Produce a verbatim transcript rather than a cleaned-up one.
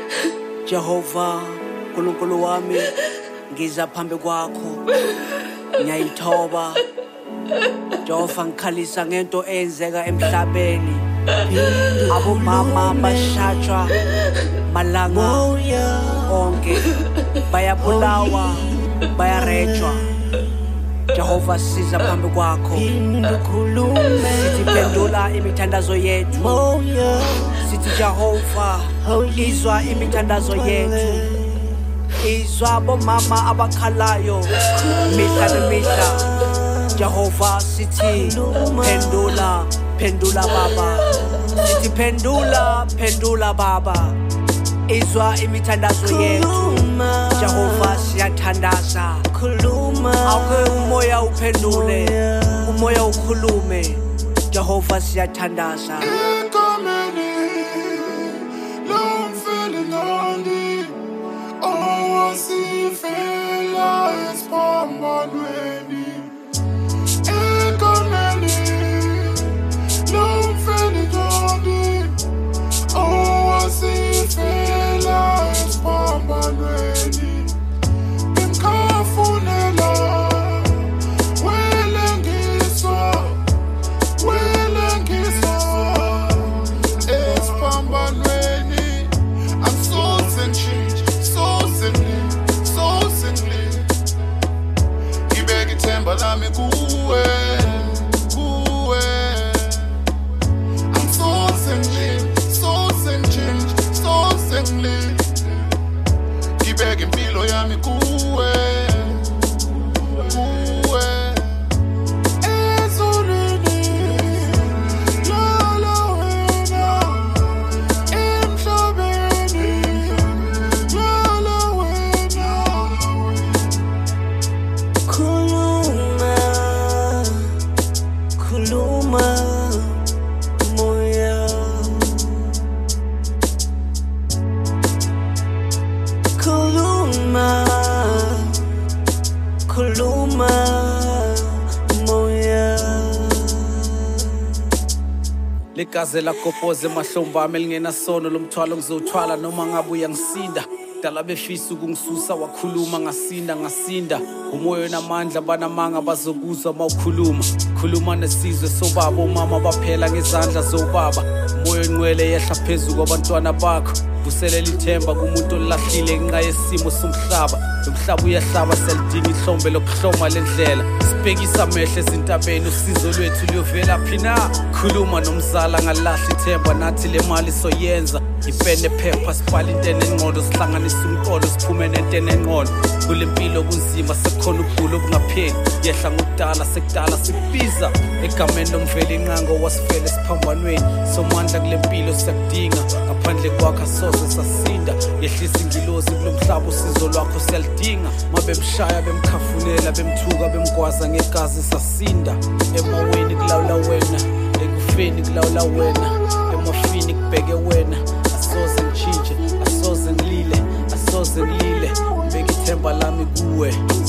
Jehova Nkulunkulu wami ngiza phambi kwakho ngiyayithoba Jehova ngikhalisa ngento eyenzeka emhlabeni abomama bashajwa malanga onke bayabulawa bayarejwa Jehova siza phambi kwakho sithi pendula imithandazo yethu sithi Jehova izwa imithandazo yethu izwa bomama abakhalayo mihla nemihla Jehova sithi pendula pendula baba sithi pendula pendula baba izwa imithandazo yethu Jehova siyathandaza awuke umoya uphendule umoya ukhulume Jehova siyathandaza Oh, sifela espambanweni ekameni lomfeni jodi oh, sifela espambanweni imkhafunela welengiso welengiso espambanweni I'm so sensitive lami kuwe kuwe I'm so sensitive so sensitive so sensitive Ibeke impilo yami kuwe kuwe ezulwini lala wena emhlabeni lala wena Kuluma moya Kuluma Kuluma moya Ligaze lakopoze mahlomba ami lingena sono lomthwalo ngizothwala noma ngabuya ngisinda dala befisa ukungisusa wakhuluma ngasinda ngasinda umoya onamandla banamanga bazokuzwa mawukhuluma khuluma nesizwe sobaba umama baphela ngezandla zobaba umoya ongcwele yehla phezulu kwabantwana bakho vuselela ithemba kumuntu olahlile ngenxa yesimo somhlaba umhlaba uyahlaba selidinga ihlombe lokuhloma lendlela sibhekisa amehlo ezintabeni usizo lwethu liyovela phina khuluma nomzala ngalahla ithemba nathi le mali soyenza ipene phepha sibhala into enengqondo sihlanganisa umqondo siphume nento enengqondo kulempilo kunzima sekukhona ukugula obungapheli yehla ngokudala sekudala sikubiza egameni lomveli inqango wasifele siphambanweni somandla kulempilo siyakudinga ngaphandle kwakho soze sasinda yehlisa ingilozi kulomhlaba usizo lwakho siyalidinga mabemshaya bemkhafunela bemthuka bemgwaza ngegazi sasinda emoweni kulawula wena ekufeni kulawula wena emafini kubheke wena asoze ngitshintshe asoze ngilile asoze ngilile mbeka ithemba lami kuwe